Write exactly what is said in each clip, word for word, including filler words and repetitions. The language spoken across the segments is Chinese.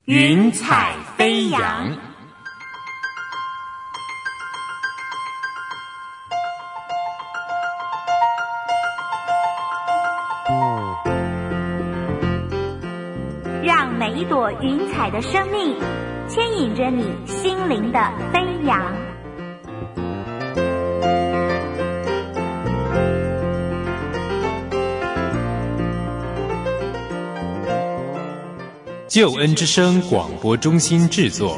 云彩飞扬。 让每一朵云彩的生命牵引着你心灵的飞扬。 救恩之声广播中心制作。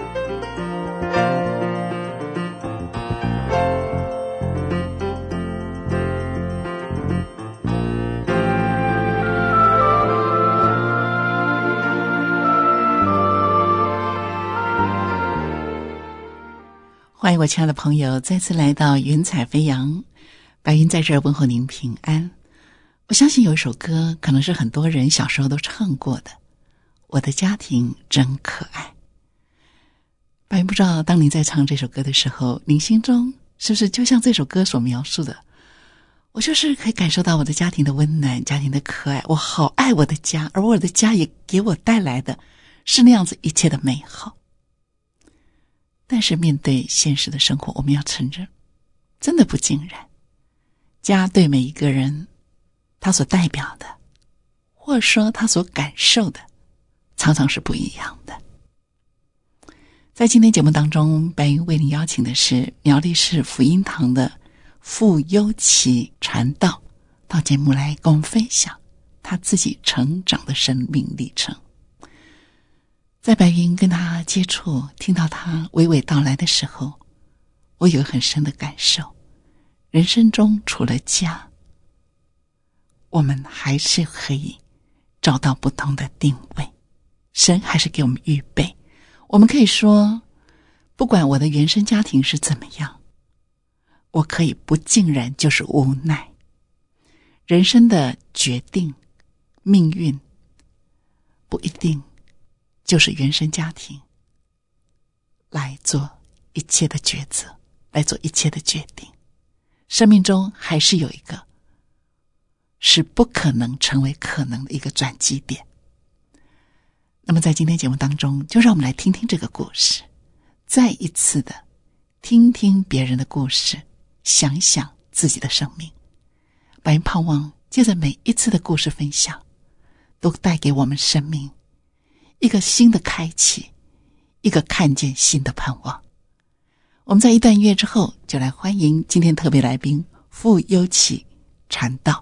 欢迎我亲爱的朋友再次来到云彩飞扬，白云在这儿问候您平安。我相信有一首歌可能是很多人小时候都唱过的，我的家庭真可爱。白云不知道当您在唱这首歌的时候，您心中是不是就像这首歌所描述的，我就是可以感受到我的家庭的温暖，家庭的可爱，我好爱我的家，而我的家也给我带来的是那样子一切的美好。但是面对现实的生活，我们要承认真的不尽然。家对每一个人他所代表的，或者说他所感受的，常常是不一样的。在今天节目当中，白云为您邀请的是苗栗市福音堂的傅优琪传道，到节目来跟我们分享他自己成长的生命历程。在白云跟他接触，听到他娓娓道来的时候，我有很深的感受，人生中除了家，我们还是可以找到不同的定位，神还是给我们预备。我们可以说，不管我的原生家庭是怎么样，我可以不尽然就是无奈。人生的决定命运不一定就是原生家庭来做一切的抉择，来做一切的决定。生命中还是有一个是不可能成为可能的一个转机点。那么在今天节目当中，就让我们来听听这个故事，再一次的听听别人的故事，想想自己的生命。白云盼望借着每一次的故事分享，都带给我们生命一个新的开启，一个看见新的盼望。我们在一段音乐之后，就来欢迎今天特别来宾傅优琪传道。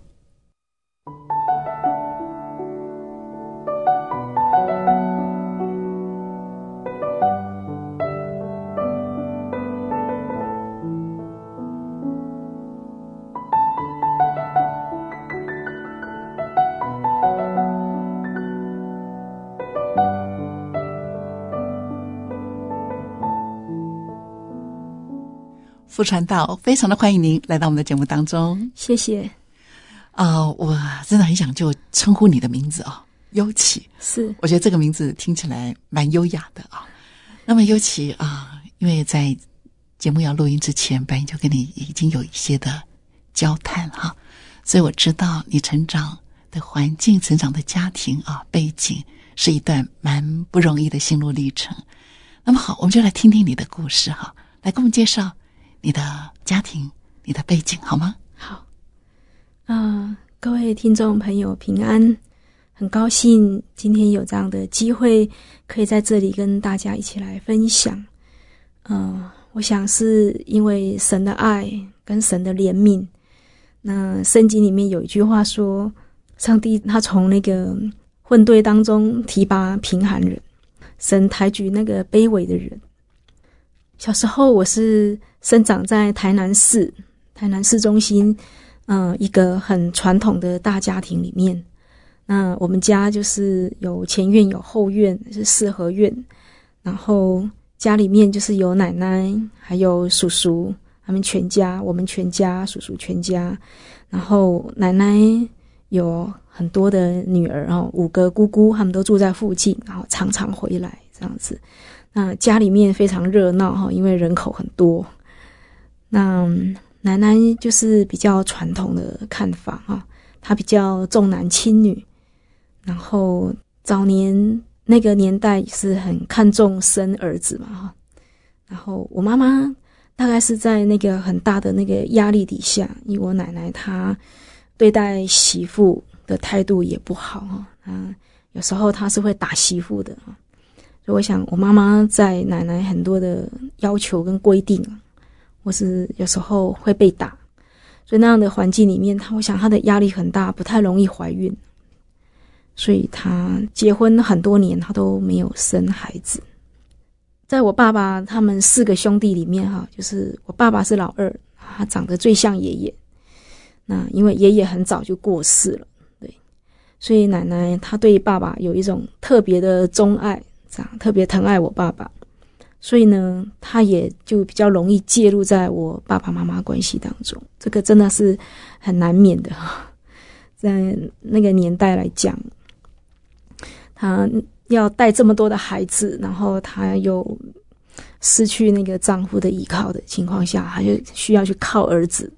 傅传道，非常的欢迎您来到我们的节目当中。 谢谢。 啊、呃，我真的很想就称呼你的名字啊，优琪。 是， 我觉得这个名字听起来蛮优雅的啊。那么优琪啊，因为在节目要录音之前，白云就跟你已经有一些的交谈哈、啊，所以我知道你成长的环境、成长的家庭啊背景是一段蛮不容易的心路历程。那么好，我们就来听听你的故事哈、啊，来给我们介绍你的家庭，你的背景好吗？ 好，啊、呃，各位听众朋友平安，很高兴今天有这样的机会，可以在这里跟大家一起来分享。呃，我想是因为神的爱跟神的怜悯。那圣经里面有一句话说，上帝他从那个混沌当中提拔贫寒人，神抬举那个卑微的人。小时候我是生长在台南市，台南市中心，呃，一个很传统的大家庭里面。那我们家就是有前院有后院，是四合院。然后家里面就是有奶奶，还有叔叔，他们全家，我们全家，叔叔全家。然后奶奶有很多的女儿哦，五个姑姑，他们都住在附近，然后常常回来这样子。那家里面非常热闹哈，因为人口很多。那奶奶就是比较传统的看法哈，她比较重男轻女。然后早年那个年代是很看重生儿子嘛哈，然后我妈妈大概是在那个很大的那个压力底下，因为我奶奶她对待媳妇的态度也不好哈，啊，有时候她是会打媳妇的哈，所以我想我妈妈在奶奶很多的要求跟规定，或是有时候会被打，所以那样的环境里面，她我想她的压力很大，不太容易怀孕。所以他结婚很多年，他都没有生孩子。在我爸爸他们四个兄弟里面哈，就是我爸爸是老二，他长得最像爷爷。那因为爷爷很早就过世了，对，所以奶奶她对爸爸有一种特别的钟爱，这样特别疼爱我爸爸。所以呢，他也就比较容易介入在我爸爸妈妈关系当中，这个真的是很难免的哈。在那个年代来讲，她要带这么多的孩子，然后她又失去那个丈夫的依靠的情况下，她就需要去靠儿子，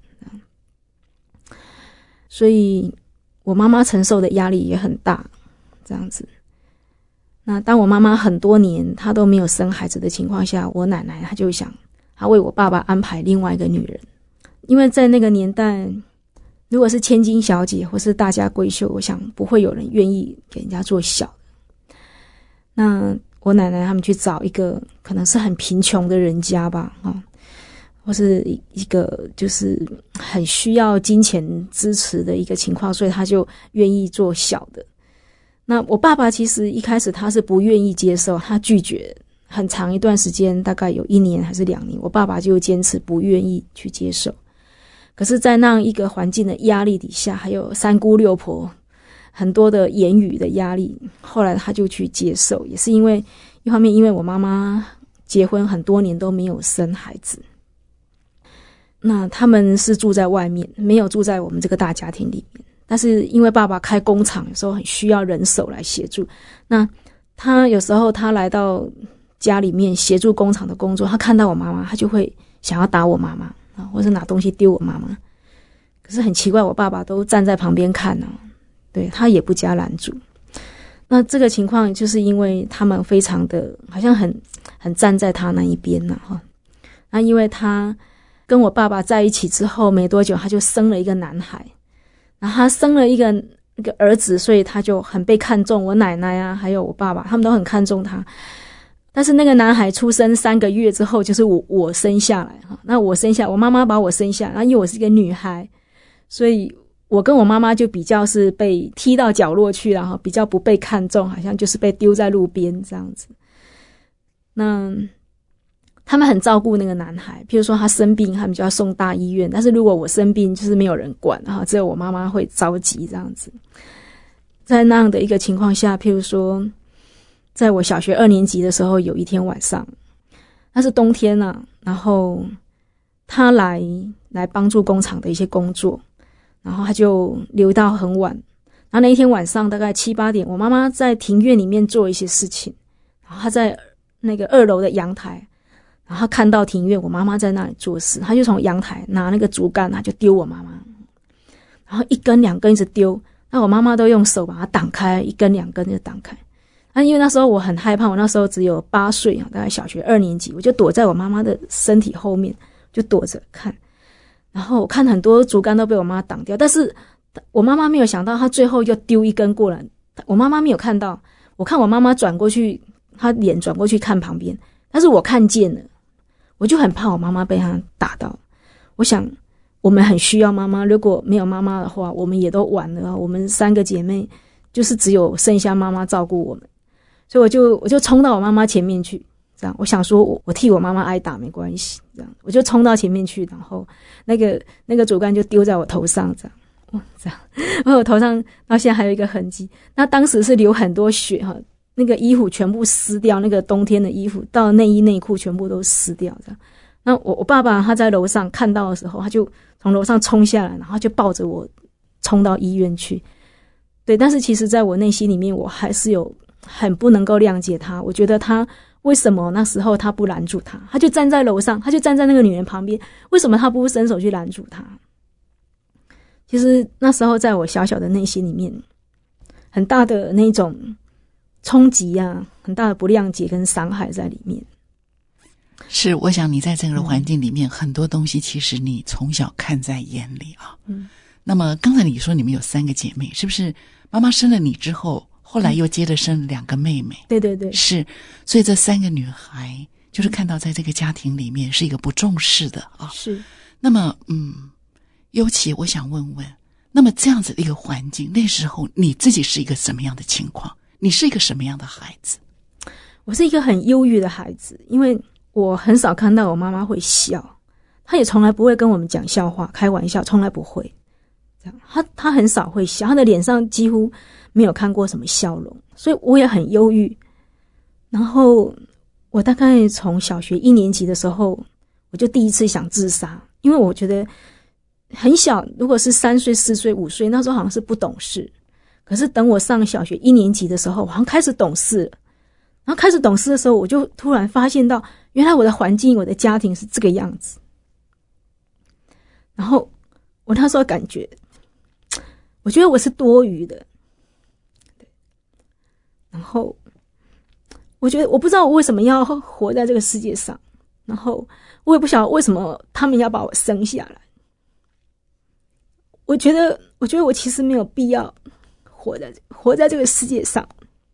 所以我妈妈承受的压力也很大，这样子。那当我妈妈很多年她都没有生孩子的情况下，我奶奶她就想，她为我爸爸安排另外一个女人，因为在那个年代，如果是千金小姐或是大家闺秀，我想不会有人愿意给人家做小的。那我奶奶他们去找一个可能是很贫穷的人家吧，哦，或是一个就是很需要金钱支持的一个情况，所以他就愿意做小的。那我爸爸其实一开始他是不愿意接受，他拒绝很长一段时间，大概有一年还是两年，我爸爸就坚持不愿意去接受。可是在那样一个环境的压力底下，还有三姑六婆很多的言语的压力，后来他就去接受，也是因为一方面因为我妈妈结婚很多年都没有生孩子，那他们是住在外面，没有住在我们这个大家庭里面，但是因为爸爸开工厂，有时候很需要人手来协助，那他有时候他来到家里面协助工厂的工作，他看到我妈妈，他就会想要打我妈妈啊，或是拿东西丢我妈妈。可是很奇怪，我爸爸都站在旁边看啊，对，他也不加拦阻。那这个情况就是因为他们非常的好像很很站在他那一边呐，哈。那因为他跟我爸爸在一起之后没多久，他就生了一个男孩，然后他生了一个一个儿子，所以他就很被看重。我奶奶啊，还有我爸爸，他们都很看重他。但是那个男孩出生三个月之后，就是我我生下来哈。那我生下，我妈妈把我生下来，然后因为我是一个女孩，所以我跟我妈妈就比较是被踢到角落去，然后比较不被看重，好像就是被丢在路边这样子。那他们很照顾那个男孩，譬如说他生病，他们就要送大医院。但是如果我生病，就是没有人管，然后只有我妈妈会着急这样子。在那样的一个情况下，譬如说，在我小学二年级的时候，有一天晚上，那是冬天啊，然后他来来帮助工厂的一些工作。然后他就留到很晚，然后那一天晚上大概七八点，我妈妈在庭院里面做一些事情，然后她在那个二楼的阳台，然后她看到庭院我妈妈在那里做事，她就从阳台拿那个竹竿，她就丢我妈妈，然后一根两根一直丢，那我妈妈都用手把它挡开，一根两根就挡开。那因为那时候我很害怕，我那时候只有八岁，大概小学二年级，我就躲在我妈妈的身体后面，就躲着看。然后我看很多竹竿都被我妈挡掉，但是我妈妈没有想到，她最后又丢一根过来，我妈妈没有看到。我看我妈妈转过去，她脸转过去看旁边，但是我看见了，我就很怕我妈妈被她打到。我想我们很需要妈妈，如果没有妈妈的话，我们也都完了。我们三个姐妹就是只有剩下妈妈照顾我们，所以我就我就冲到我妈妈前面去。这样，我想说我我替我妈妈挨打没关系，这样我就冲到前面去，然后那个那个竹竿就丢在我头上，这样，哦，这样，然后我头上到现在还有一个痕迹。那当时是流很多血哈，那个衣服全部湿掉，那个冬天的衣服到内衣内裤全部都湿掉，这样。那我我爸爸他在楼上看到的时候，他就从楼上冲下来，然后就抱着我冲到医院去。对，但是其实在我内心里面，我还是有很不能够谅解他，我觉得他。为什么那时候他不拦住他？他就站在楼上，他就站在那个女人旁边，为什么他不伸手去拦住他？其实那时候在我小小的内心里面，很大的那种冲击啊，很大的不谅解跟伤害在里面。 是，我想你在这个环境里面，嗯、很多东西其实你从小看在眼里啊。嗯。那么刚才你说你们有三个姐妹，是不是？妈妈生了你之后，后来又接着生了两个妹妹。 对对对。 是，所以这三个女孩就是看到在这个家庭里面是一个不重视的啊。 是。 那么，嗯，尤其我想问问，那么这样子的一个环境，那时候你自己是一个什么样的情况？你是一个什么样的孩子？ 我是一个很忧郁的孩子，因为我很少看到我妈妈会笑，她也从来不会跟我们讲笑话、开玩笑，从来不会。这样，她她很少会笑，她的脸上几乎没有看过什么笑容，所以我也很忧郁。然后我大概从小学一年级的时候，我就第一次想自杀，因为我觉得很小，如果是三岁、四岁、五岁，那时候好像是不懂事。可是等我上小学一年级的时候，我好像开始懂事了。然后开始懂事的时候，我就突然发现到，原来我的环境、我的家庭是这个样子。然后我那时候感觉，我觉得我是多余的。然后我觉得我不知道我为什么要活在这个世界上，然后我也不晓得为什么他们要把我生下来。我觉得，我觉得我其实没有必要活在活在这个世界上。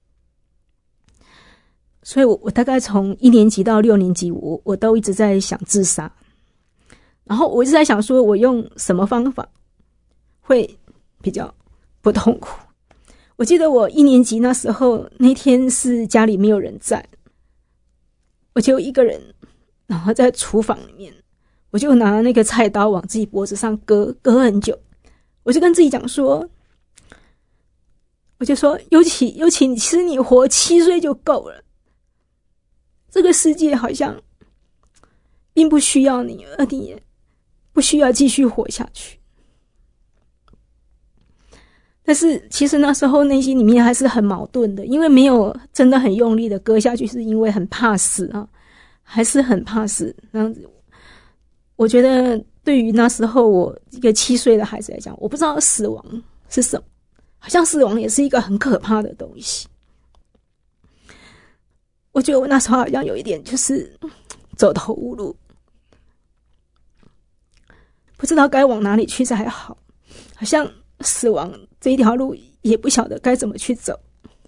所以我我大概从一年级到六年级，我我都一直在想自杀。然后我一直在想说，我用什么方法会比较不痛苦。我记得我一年级那时候，那天是家里没有人在，我就一个人，然后在厨房里面，我就拿那个菜刀往自己脖子上割，割很久。我就跟自己讲说，我就说，尤其尤其其实你活七岁就够了，这个世界好像并不需要你，而你也不需要继续活下去。但是其实那时候内心里面还是很矛盾的，因为没有真的很用力的割下去，是因为很怕死啊，还是很怕死。这样子，我觉得对于那时候我一个七岁的孩子来讲，我不知道死亡是什么，好像死亡也是一个很可怕的东西。我觉得我那时候好像有一点就是走投无路，不知道该往哪里去才好，好像死亡这一条路也不晓得该怎么去走。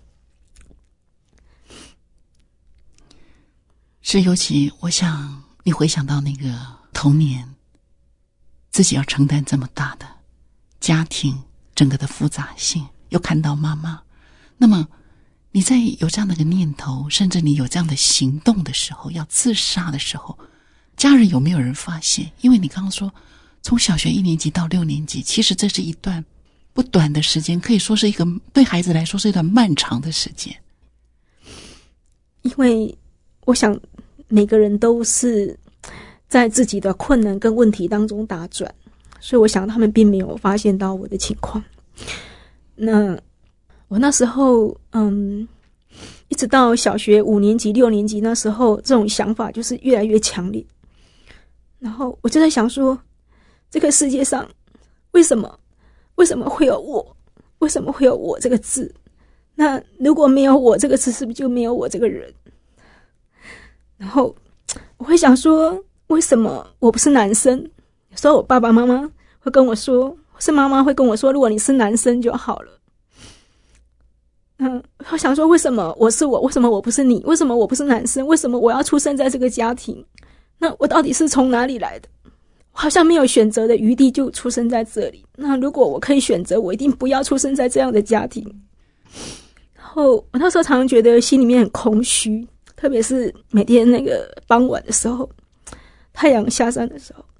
是，尤其我想你回想到那个童年，自己要承担这么大的家庭整个的复杂性，又看到妈妈，那么你在有这样的一个念头，甚至你有这样的行动的时候，要自杀的时候，家人有没有人发现？因为你刚刚说从小学一年级到六年级，其实这是一段不短的时间，可以说是一个对孩子来说是一段漫长的时间。 因为我想每个人都是在自己的困难跟问题当中打转，所以我想他们并没有发现到我的情况。那我那时候嗯，一直到小学五年级六年级那时候，这种想法就是越来越强烈。然后我就在想说，这个世界上为什么为什么会有我？为什么会有我这个字？那如果没有我这个字，是不是就没有我这个人？然后我会想说，为什么我不是男生？有时候我爸爸妈妈会跟我说，或是妈妈会跟我说，如果你是男生就好了。嗯，我想说，为什么我是我？为什么我不是你？为什么我不是男生？为什么我要出生在这个家庭？那我到底是从哪里来的？我好像没有选择的余地就出生在这里。那如果我可以选择，我一定不要出生在这样的家庭。然后我那时候常常觉得心里面很空虚，特别是每天那个傍晚的时候，太阳下山的时候，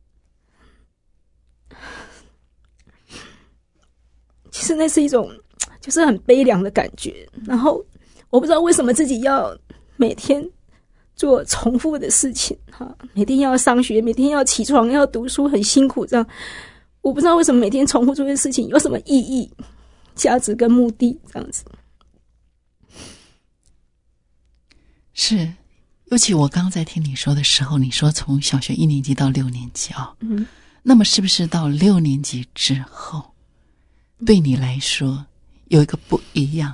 其实那是一种就是很悲凉的感觉。然后我不知道为什么自己要每天做重复的事情哈，每天要上学，每天要起床，要读书，很辛苦这样。我不知道为什么每天重复做这些事情有什么意义、价值跟目的这样子。 是，尤其我刚刚在听你说的时候，你说从小学一年级到六年级啊、哦，嗯，那么是不是到六年级之后，对你来说有一个不一样、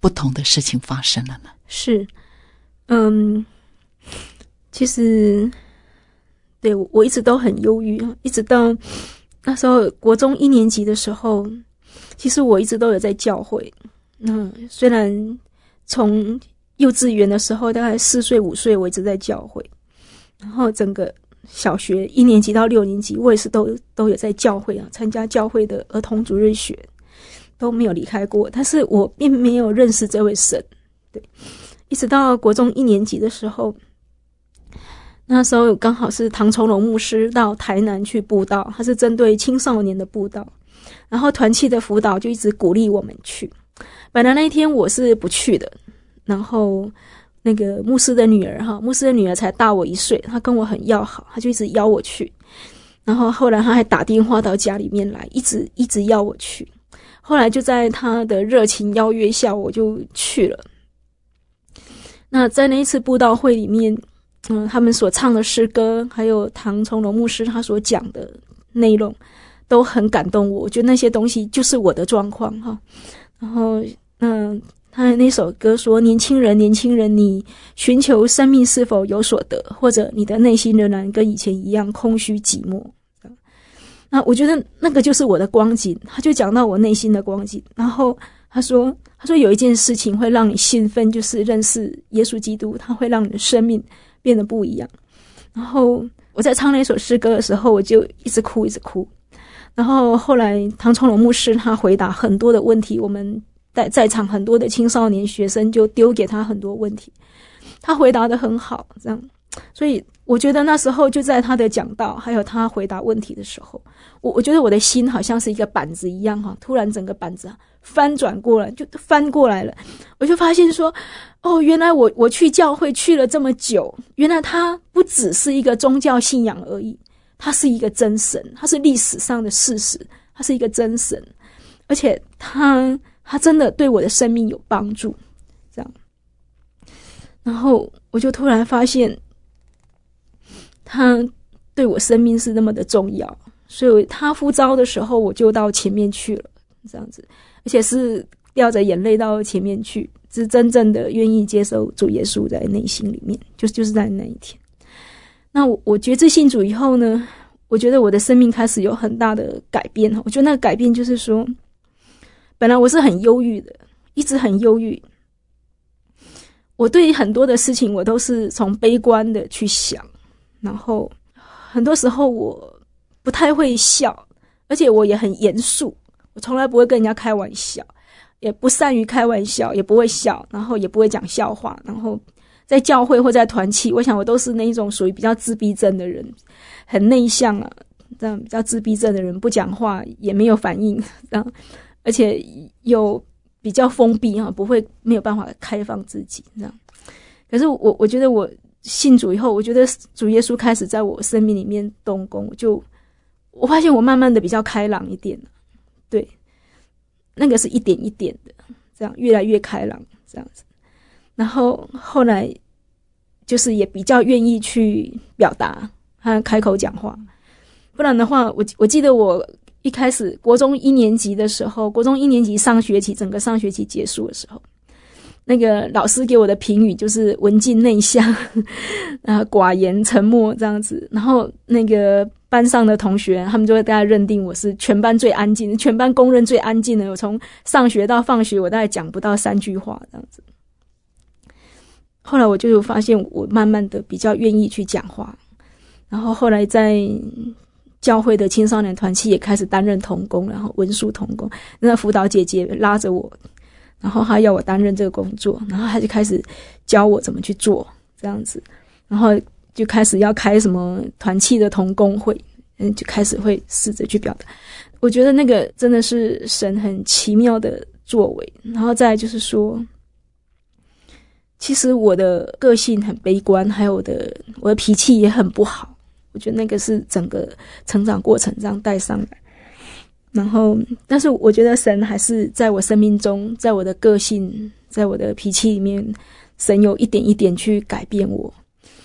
不同的事情发生了呢？ 是，嗯，其实对我我一直都很忧郁，一直到那时候国中一年级的时候，其实我一直都有在教会。嗯，虽然从幼稚园的时候，大概四岁五岁，我一直在教会，然后整个小学一年级到六年级，我也是都都有在教会啊，参加教会的儿童主日学，都没有离开过。但是我并没有认识这位神，对，一直到国中一年级的时候，那时候刚好是唐崇荣牧师到台南去布道，他是针对青少年的布道，然后团契的辅导就一直鼓励我们去。本来那一天我是不去的，然后那个牧师的女儿哈，牧师的女儿才大我一岁，她跟我很要好，她就一直邀我去。然后后来她还打电话到家里面来，一直一直邀我去。后来就在她的热情邀约下，我就去了。那在那一次布道会里面，嗯，他们所唱的诗歌，还有唐崇荣牧师他所讲的内容，都很感动我。我觉得那些东西就是我的状况哈。然后，嗯，他的那首歌说：“年轻人，年轻人，你寻求生命是否有所得？或者你的内心仍然跟以前一样空虚寂寞？”那我觉得那个就是我的光景。他就讲到我内心的光景，然后他说：“他说有一件事情会让你兴奋，就是认识耶稣基督，他会让你的生命变得不一样。”然后我在唱那首诗歌的时候，我就一直哭，一直哭。然后后来唐崇荣牧师他回答很多的问题，我们在在场很多的青少年学生就丢给他很多问题，他回答得很好，这样。所以我觉得那时候就在他的讲道还有他回答问题的时候，我我觉得我的心好像是一个板子一样哈，突然整个板子翻转过来，就翻过来了。我就发现说，哦，原来我我去教会去了这么久，原来他不只是一个宗教信仰而已，他是一个真神，他是历史上的事实，他是一个真神，而且他他真的对我的生命有帮助，这样。然后我就突然发现，他对我生命是那么的重要，所以他呼召的时候，我就到前面去了，这样子，而且是掉着眼泪到前面去，是真正的愿意接受主耶稣在内心里面，就就是在那一天。那我我觉知信主以后呢，我觉得我的生命开始有很大的改变。我觉得那个改变就是说，本来我是很忧郁的，一直很忧郁。我对很多的事情我都是从悲观的去想，然后很多时候我不太会笑，而且我也很严肃，我从来不会跟人家开玩笑，也不善于开玩笑，也不会笑，然后也不会讲笑话，然后在教会或在团契，我想我都是那一种属于比较自闭症的人，很内向啊，这样比较自闭症的人，不讲话也没有反应，这样，而且又比较封闭啊，不会没有办法开放自己这样。可是我我觉得我信主以后，我觉得主耶稣开始在我生命里面动工，就我发现我慢慢的比较开朗一点，对，那个是一点一点的，这样越来越开朗这样子。然后后来就是也比较愿意去表达和开口讲话，不然的话，我我记得我一开始国中一年级的时候，国中一年级上学期整个上学期结束的时候，那个老师给我的评语就是文静内向，啊寡言沉默这样子。然后那个班上的同学，他们就会大概认定我是全班最安静，全班公认最安静的。我从上学到放学，我大概讲不到三句话这样子。后来我就发现我慢慢的比较愿意去讲话，然后后来在教会的青少年团契也开始担任同工，然后文书同工，那辅导姐姐拉着我，然后她要我担任这个工作，然后她就开始教我怎么去做这样子，然后就开始要开什么团契的同工会，嗯，就开始会试着去表达。我觉得那个真的是神很奇妙的作为。然后再来就是说，其实我的个性很悲观，还有我的我的脾气也很不好，我觉得那个是整个成长过程这样带上来。然后但是我觉得神还是在我生命中，在我的个性，在我的脾气里面，神有一点一点去改变我。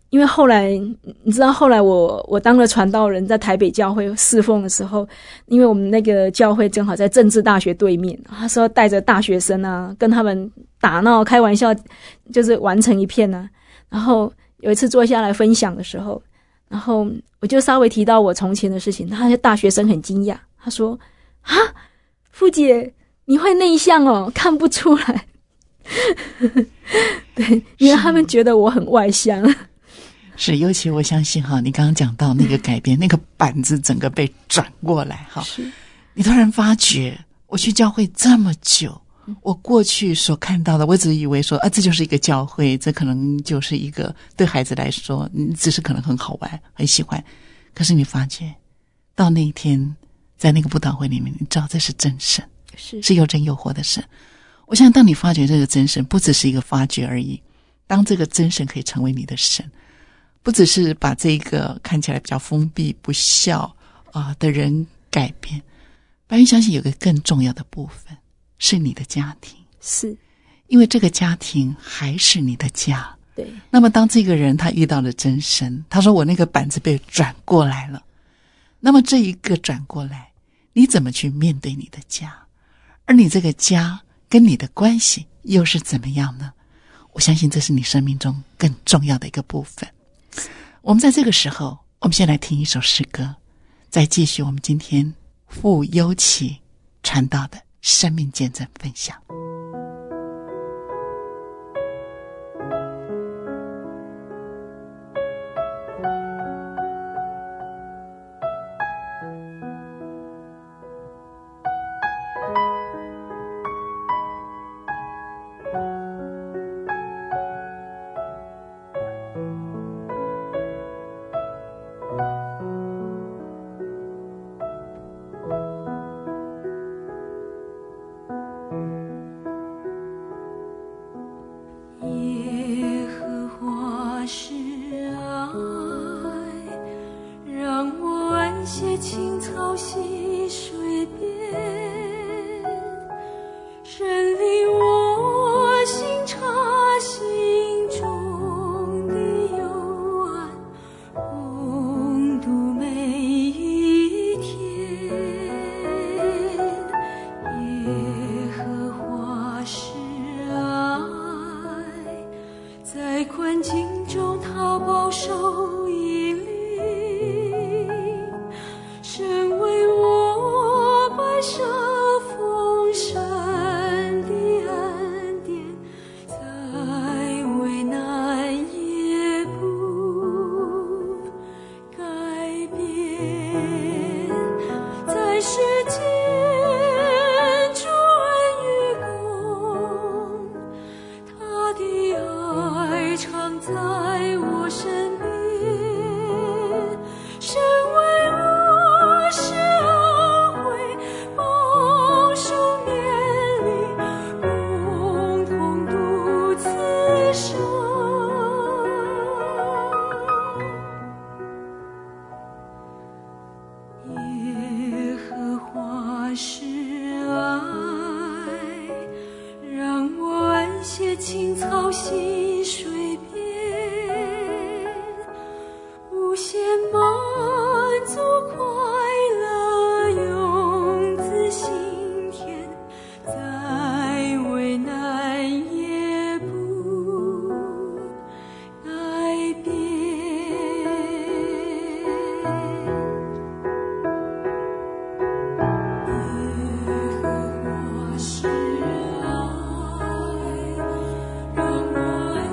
因为后来你知道，后来我我当了传道人，在台北教会侍奉的时候，因为我们那个教会正好在政治大学对面，他说带着大学生啊，跟他们打闹开玩笑，就是玩成一片啊。然后有一次坐下来分享的时候，然后我就稍微提到我从前的事情，那些大学生很惊讶，他说：“啊，傅姐，你会内向哦，看不出来。”对，因为他们觉得我很外向。 是，尤其我相信哈，你刚刚讲到那个改变，那个板子整个被转过来哈，你突然发觉，我去教会这么久，我过去所看到的，我只以为说啊，这就是一个教会，这可能就是一个对孩子来说，嗯，只是可能很好玩，很喜欢。可是你发觉，到那一天，在那个布道会里面，你知道这是真神， 是是又真又活的神。我相信，当你发觉这个真神，不只是一个发觉而已，当这个真神可以成为你的神。不只是把这个看起来比较封闭不孝啊、呃、的人改变，白云相信有个更重要的部分是你的家庭， 是因为这个家庭还是你的家。 对。 那么当这个人他遇到了真神，他说我那个板子被转过来了，那么这一个转过来，你怎么去面对你的家？而你这个家跟你的关系又是怎么样呢？我相信这是你生命中更重要的一个部分。我们在这个时候，我们先来听一首诗歌，再继续我们今天傅优琪传道的生命见证分享。 青草溪水边，无限满足快乐永自心田，再为难也不改变。耶和华是爱，让我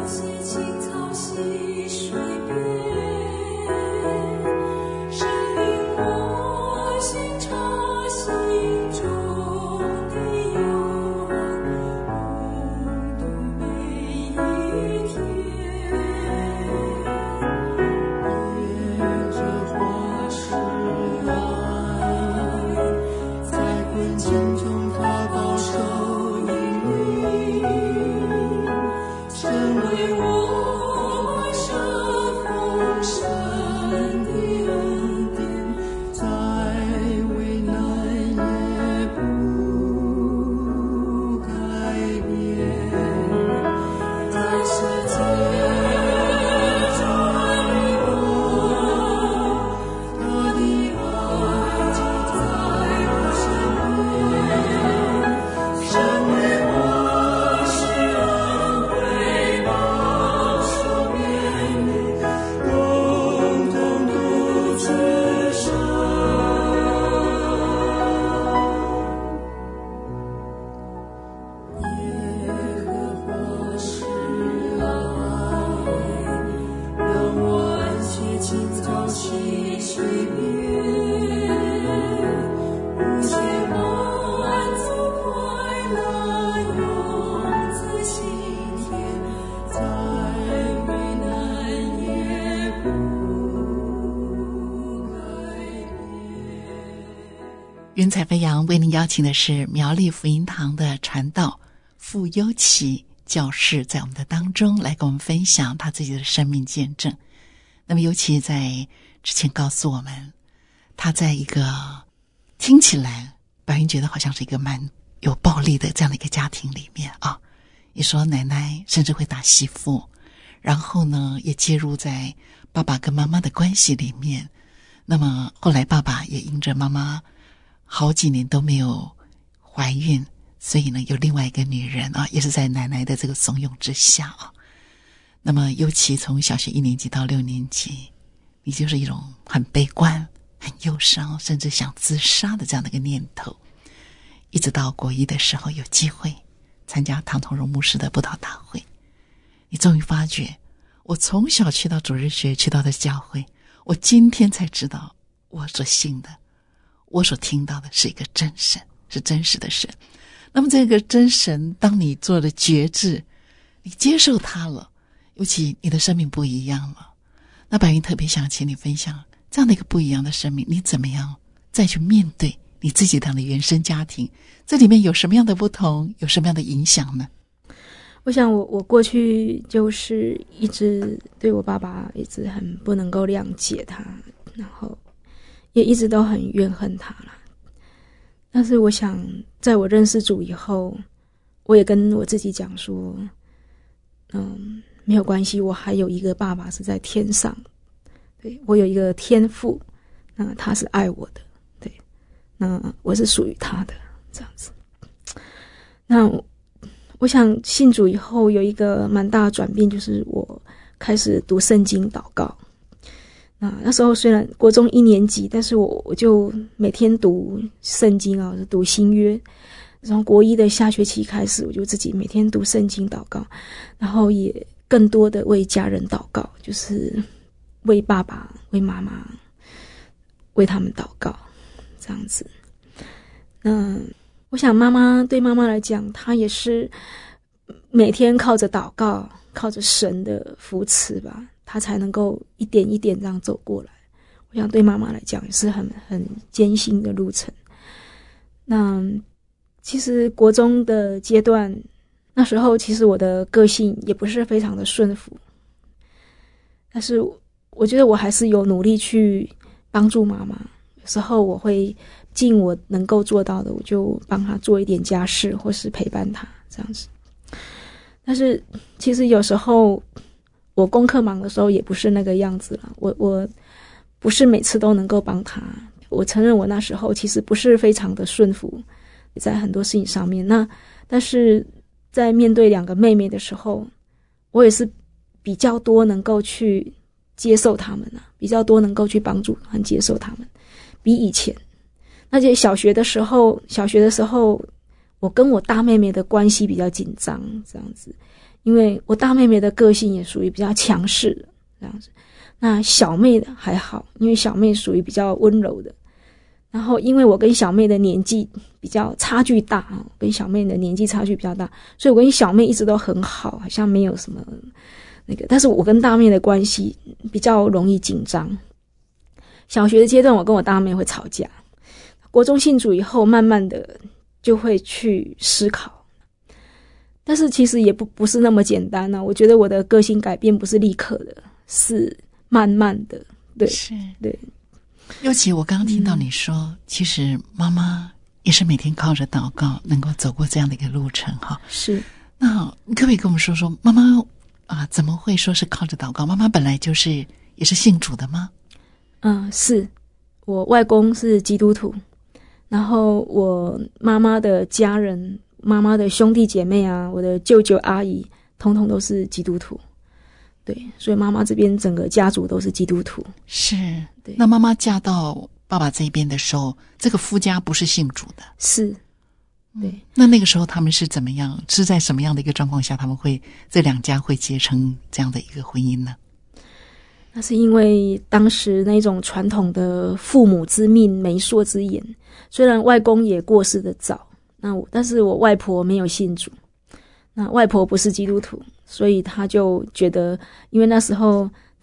云彩飞扬为您邀请的是苗栗福音堂的传道傅优琪教士，在我们的当中来跟我们分享他自己的生命见证。那么尤其在之前告诉我们，他在一个听起来白云觉得好像是一个蛮有暴力的这样的一个家庭里面啊，也说奶奶甚至会打媳妇，然后呢也介入在爸爸跟妈妈的关系里面。那么后来爸爸也因着妈妈好几年都没有怀孕，所以呢有另外一个女人啊，也是在奶奶的这个怂恿之下啊。那么尤其从小学一年级到六年级，你就是一种很悲观很忧伤甚至想自杀的这样的一个念头，一直到国一的时候有机会参加唐同荣牧师的布道大会，你终于发觉我从小去到主日学去到的教会，我今天才知道我所信的我所听到的是一个真神，是真实的神。那么这个真神当你做了觉知，你接受他了，尤其你的生命不一样了。那白云特别想请你分享这样的一个不一样的生命，你怎么样再去面对你自己的原生家庭，这里面有什么样的不同，有什么样的影响呢？ 我想我我过去就是一直对我爸爸一直很不能够谅解他，然后也一直都很怨恨他啦。但是我想在我认识主以后，我也跟我自己讲说，嗯，没有关系，我还有一个爸爸是在天上，对，我有一个天父，那他是爱我的，对，那我是属于他的，这样子。那我想信主以后有一个蛮大的转变，就是我开始读圣经祷告。那那时候虽然国中一年级，但是我我就每天读圣经啊，就读新约。从国一的下学期开始，我就自己每天读圣经祷告，然后也更多的为家人祷告，就是为爸爸、为妈妈、为他们祷告，这样子。那我想妈妈对妈妈来讲，她也是每天靠着祷告，靠着神的扶持吧，她才能够一点一点这样走过来。我想对妈妈来讲也是很很艰辛的路程。那其实国中的阶段，那时候其实我的个性也不是非常的顺服，但是我觉得我还是有努力去帮助妈妈。有时候我会尽我能够做到的，我就帮她做一点家事，或是陪伴她这样子。但是其实有时候我功课忙的时候也不是那个样子了，我我不是每次都能够帮她。我承认我那时候其实不是非常的顺服，在很多事情上面。那但是在面对两个妹妹的时候，我也是比较多能够去接受她们啊，比较多能够去帮助和接受她们，比以前。而且小学的时候，小学的时候，我跟我大妹妹的关系比较紧张，这样子，因为我大妹妹的个性也属于比较强势的这样子。那小妹的还好，因为小妹属于比较温柔的。然后因为我跟小妹的年纪比较差距大，跟小妹的年纪差距比较大，所以我跟小妹一直都很好，好像没有什么那个。但是我跟大妹的关系比较容易紧张。小学的阶段，我跟我大妹会吵架。国中信主以后，慢慢的就会去思考，但是其实也不不是那么简单啊。我觉得我的个性改变不是立刻的，是慢慢的。对， 是， 对。 尤其我刚刚听到你说、嗯、其实妈妈也是每天靠着祷告能够走过这样的一个路程哈。 是， 那你可不可以跟我们说说妈妈啊，怎么会说是靠着祷告？妈妈本来就是也是信主的吗？ 嗯，是我外公是基督徒，然后我妈妈的家人、妈妈的兄弟姐妹啊，我的舅舅阿姨通通都是基督徒。对，所以妈妈这边整个家族都是基督徒。 是， 对。 那妈妈嫁到爸爸这边的时候，这个夫家不是信主的。 是，对、嗯。 那那个时候他们是怎么样？是在什么样的一个状况下，他们会这两家会结成这样的一个婚姻呢？ 那是因为当时那种传统的父母之命、媒妁之言。虽然外公也过世的早，那我但是我外婆没有信主。那外婆不是基督徒，所以他就觉得，因为那时候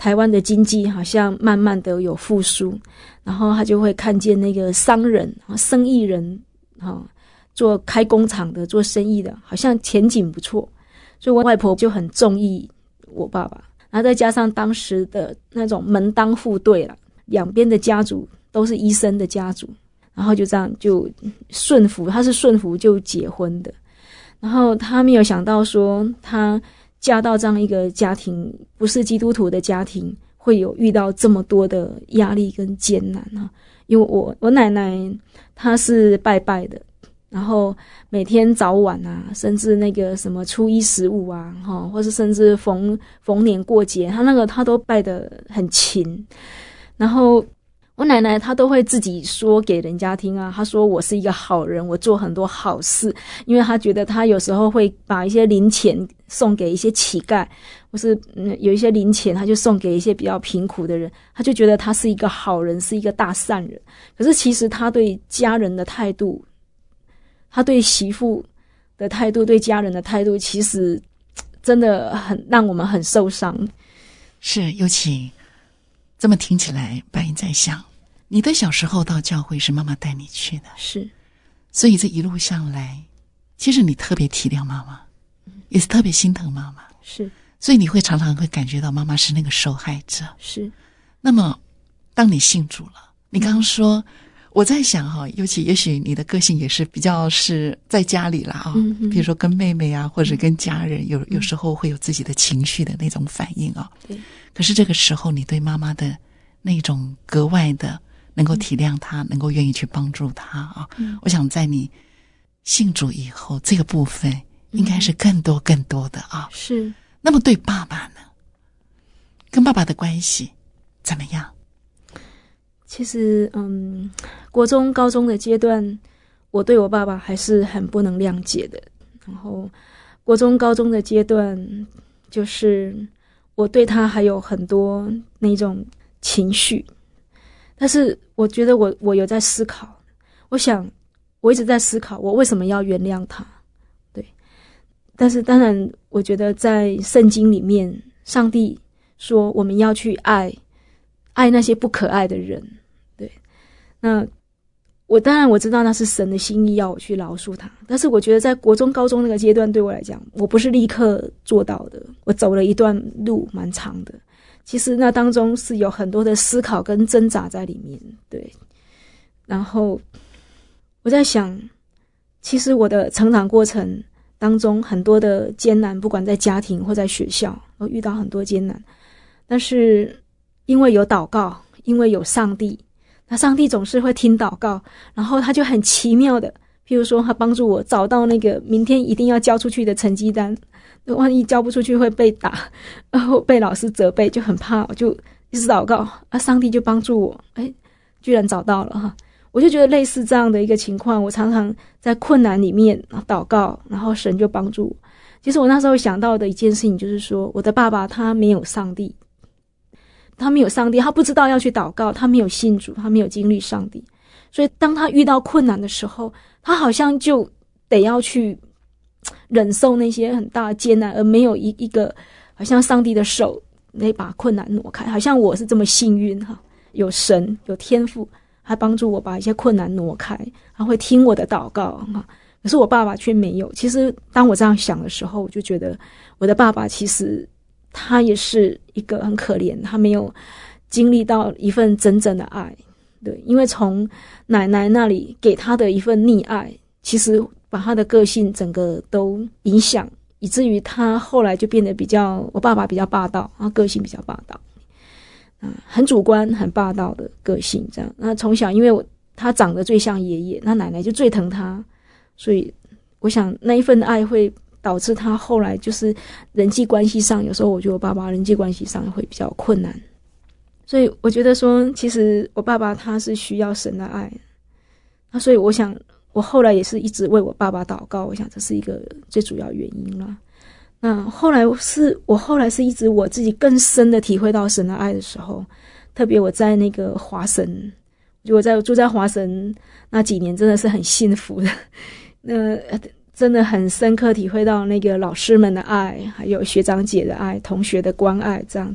台湾的经济好像慢慢的有复苏，然后他就会看见那个商人、生意人、哦、做开工厂的、做生意的，好像前景不错，所以我外婆就很中意我爸爸。然后再加上当时的那种门当户对啦，两边的家族都是医生的家族，然后就这样就顺服，他是顺服就结婚的。然后他没有想到说他嫁到这样一个家庭，不是基督徒的家庭，会有遇到这么多的压力跟艰难啊。因为我我奶奶她是拜拜的，然后每天早晚啊，甚至那个什么初一十五啊，哈，或是甚至逢逢年过节，她那个她都拜得很勤。然后我奶奶她都会自己说给人家听啊，她说我是一个好人，我做很多好事，因为她觉得她有时候会把一些零钱送给一些乞丐，或是嗯有一些零钱她就送给一些比较贫苦的人，她就觉得她是一个好人，是一个大善人。可是其实她对家人的态度，她对媳妇的态度，对家人的态度，其实真的很让我们很受伤。 是，尤其这么听起来，白英在想，你的小时候到教会是妈妈带你去的， 是， 所以这一路上来，其实你特别体谅妈妈，也是特别心疼妈妈， 是， 所以你会常常会感觉到妈妈是那个受害者。 是。 那么当你信主了，你刚刚说，我在想哈，尤其也许你的个性也是比较是在家里啦啊、哦， 嗯、 比如说跟妹妹啊，或者跟家人，有有时候会有自己的情绪的那种反应啊、哦。 对。 可是这个时候，你对妈妈的那种格外的能够体谅她，嗯、能够愿意去帮助她啊、嗯，我想在你信主以后，这个部分应该是更多更多的啊。 是。 那么对爸爸呢？跟爸爸的关系怎么样？ 其实，嗯，国中、高中的阶段，我对我爸爸还是很不能谅解的。然后，国中、高中的阶段，就是我对他还有很多那种情绪，但是我觉得我我有在思考，我想我一直在思考我为什么要原谅他，对。但是当然，我觉得在圣经里面，上帝说我们要去爱爱那些不可爱的人，对。那我当然我知道那是神的心意要我去饶恕他，但是我觉得在国中高中那个阶段对我来讲，我不是立刻做到的，我走了一段路蛮长的，其实那当中是有很多的思考跟挣扎在里面，对。然后我在想，其实我的成长过程当中很多的艰难，不管在家庭或在学校都遇到很多艰难，但是因为有祷告，因为有上帝，那上帝总是会听祷告，然后他就很奇妙的，譬如说他帮助我找到那个明天一定要交出去的成绩单，万一交不出去会被打，然后被老师责备，就很怕，我就一直祷告啊，上帝就帮助我，哎，居然找到了哈。我就觉得类似这样的一个情况，我常常在困难里面祷告，然后神就帮助我。其实我那时候想到的一件事情就是说，我的爸爸他没有上帝，他没有上帝，他不知道要去祷告，他没有信主，他没有经历上帝，所以当他遇到困难的时候，他好像就得要去忍受那些很大的艰难，而没有一一个好像上帝的手来把困难挪开。好像我是这么幸运哈，有神有天赋，他帮助我把一些困难挪开，他会听我的祷告哈。可是我爸爸却没有。其实当我这样想的时候，我就觉得我的爸爸其实他也是一个很可怜，他没有经历到一份真正的爱。对，因为从奶奶那里给他的一份溺愛，其实把他的个性整个都影响，以至于他后来就变得比较，我爸爸比较霸道，他个性比较霸道，嗯，很主观很霸道的个性这样。那从小因为我他长得最像爷爷，那奶奶就最疼他，所以我想那一份爱会导致他后来就是人际关系上，有时候我觉得我爸爸人际关系上会比较困难。所以我觉得说，其实我爸爸他是需要神的爱，那所以我想我后来也是一直为我爸爸祷告，我想这是一个最主要原因啦。那后来是我后来是一直我自己更深的体会到神的爱的时候，特别我在那个华神，就我在住在华神那几年真的是很幸福的，那真的很深刻体会到那个老师们的爱，还有学长姐的爱，同学的关爱这样子。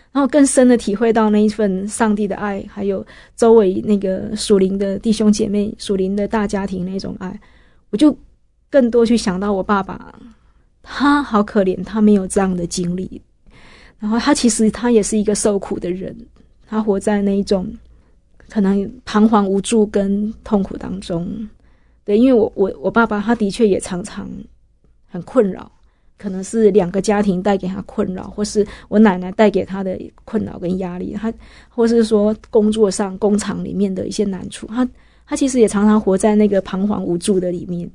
然后更深的体会到那一份上帝的爱，还有周围那个属灵的弟兄姐妹、属灵的大家庭那种爱，我就更多去想到我爸爸，他好可怜，他没有这样的经历，然后他其实他也是一个受苦的人，他活在那一种可能彷徨无助跟痛苦当中。对，因为我我我爸爸他的确也常常很困扰，可能是两个家庭带给他困扰，或是我奶奶带给他的困扰跟压力，他或是说工作上工厂里面的一些难处，他他其实也常常活在那个彷徨无助的里面。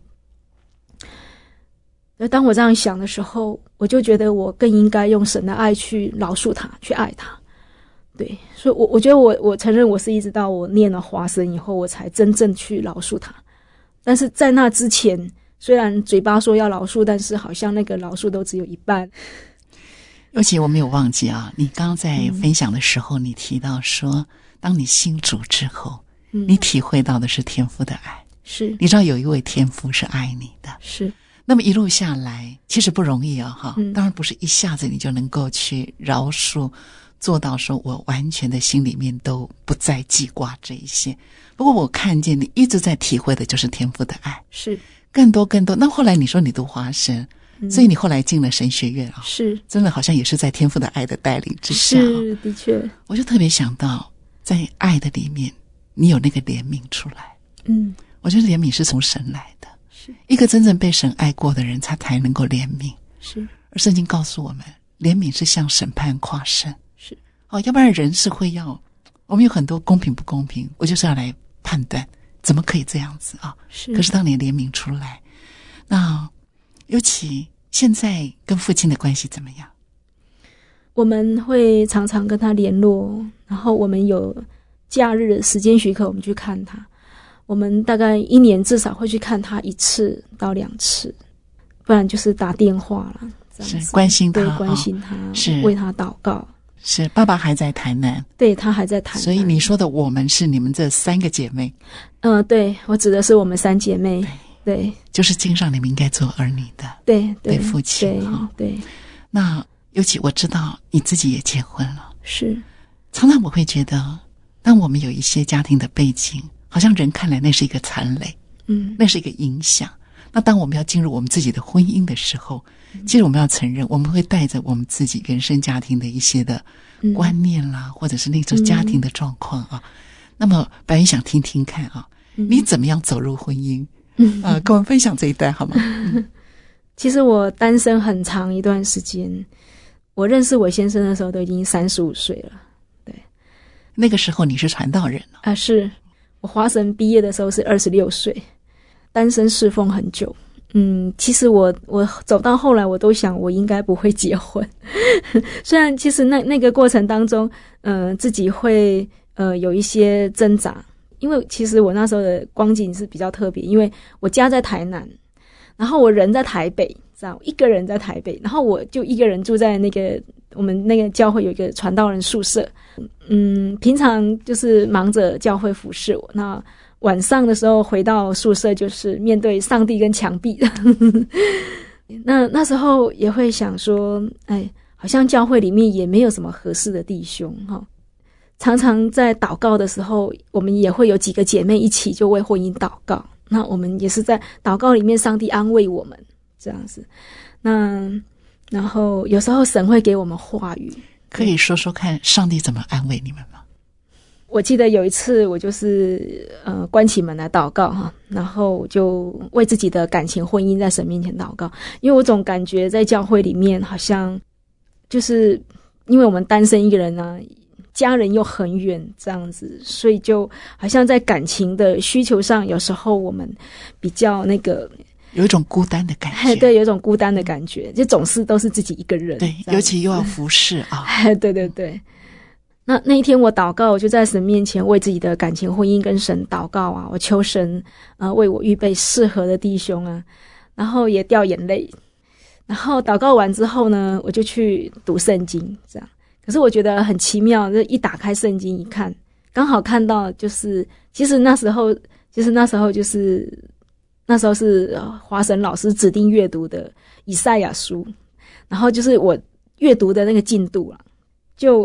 而当我这样想的时候，我就觉得我更应该用神的爱去饶恕他，去爱他。对，所以我我觉得我我承认我是一直到我念了华神以后，我才真正去饶恕他。但是在那之前，虽然嘴巴说要饶恕，但是好像那个饶恕都只有一半。 尤其我没有忘记啊，你刚刚在分享的时候，嗯、你提到说，当你信主之后，嗯、你体会到的是天父的爱。 是， 你知道有一位天父是爱你的。 是。 那么一路下来，其实不容易啊，哈、 嗯， 当然不是一下子你就能够去饶恕，做到说我完全的心里面都不再记挂这一些。不过我看见你一直在体会的就是天父的爱， 是更多更多。那后来你说你读华神，嗯、所以你后来进了神学院啊， 是真的好像也是在天父的爱的带领之下， 是的确。 我就特别想到，在爱的里面，你有那个怜悯出来。 嗯， 我觉得怜悯是从神来的。一个真正被神爱过的人，他才能够怜悯。 是， 而圣经告诉我们，怜悯是向审判跨胜。 是， 哦，要不然人是会要，我们有很多公平不公平，我就是要来判断，怎么可以这样子啊？ 是。 可是当你怜悯出来，那尤其现在跟父亲的关系怎么样？ 我们会常常跟他联络，然后我们有假日时间许可，我们去看他。我们大概一年至少会去看他一次到两次，不然就是打电话了，这样子是关心他， 对，关心他， 哦、是为他祷告。 是爸爸还在台南， 对，他还在台南。 所以你说的我们是你们这三个姐妹。 嗯、呃，对，我指的是我们三姐妹。对，对就是经上你们应该做儿女的， 对，对父亲。 对、 哦、 对。 那尤其我知道你自己也结婚了， 是。 常常我会觉得，当我们有一些家庭的背景。好像人看来那是一个残累， 嗯， 那是一个影响。那当我们要进入我们自己的婚姻的时候，嗯、其实我们要承认，我们会带着我们自己原生家庭的一些的观念啦，嗯、或者是那种家庭的状况啊。嗯、那么，白云想听听看啊，嗯、你怎么样走入婚姻？嗯，啊，跟我们分享这一段好吗？嗯、 其实我单身很长一段时间，我认识我先生的时候都已经三十五岁了。对， 那个时候你是传道人啊？啊，是。我华神毕业的时候是二十六岁，单身侍奉很久。嗯，其实我我走到后来，我都想我应该不会结婚。虽然其实那那个过程当中，呃，自己会呃有一些挣扎，因为其实我那时候的光景是比较特别，因为我家在台南，然后我人在台北，这样一个人在台北，然后我就一个人住在那个我们那个教会有一个传道人宿舍。嗯，平常就是忙着教会服侍我，那晚上的时候回到宿舍就是面对上帝跟墙壁。那那时候也会想说，哎，好像教会里面也没有什么合适的弟兄哈。常常在祷告的时候，我们也会有几个姐妹一起就为婚姻祷告。那我们也是在祷告里面，上帝安慰我们这样子。那然后有时候神会给我们话语。 可以说说看上帝怎么安慰你们吗？ 我记得有一次我就是呃关起门来祷告哈，然后就为自己的感情婚姻在神面前祷告，因为我总感觉在教会里面好像就是因为我们单身一个人啊，家人又很远这样子，所以就好像在感情的需求上有时候我们比较那个有一种孤单的感觉。 对，有一种孤单的感觉，就总是都是自己一个人。 对，尤其又要服侍啊。 对对对。那那一天我祷告，我就在神面前为自己的感情婚姻跟神祷告啊，我求神呃为我预备适合的弟兄啊，然后也掉眼泪。然后祷告完之后呢，我就去读圣经这样。可是我觉得很奇妙，就一打开圣经一看，刚好看到就是其实那时候其实那时候就是那时候是华神老师指定阅读的以赛亚书，然后就是我阅读的那个进度啦，就